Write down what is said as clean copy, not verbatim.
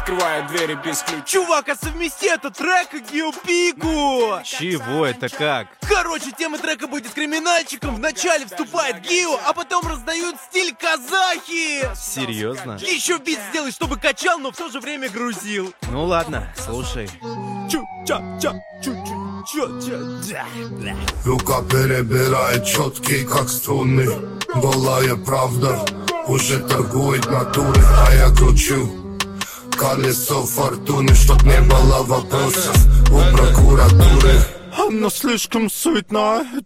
открывает двери без ключа. Чувак, а совмести этот трек и Гио-Пику! Чего это как? Короче, тема трека будет криминальчиком. Вначале вступает Гио, а потом раздают стиль казахи. Серьезно? Еще бит сделай, чтобы качал, но в то же время грузил. Ну ладно, слушай. Рука перебирает четкий, как струны. Голая правда уже торгует натурой, а я кручу колесо фортуны, чтоб не было вопросов у прокуратуры. Она слишком суетная,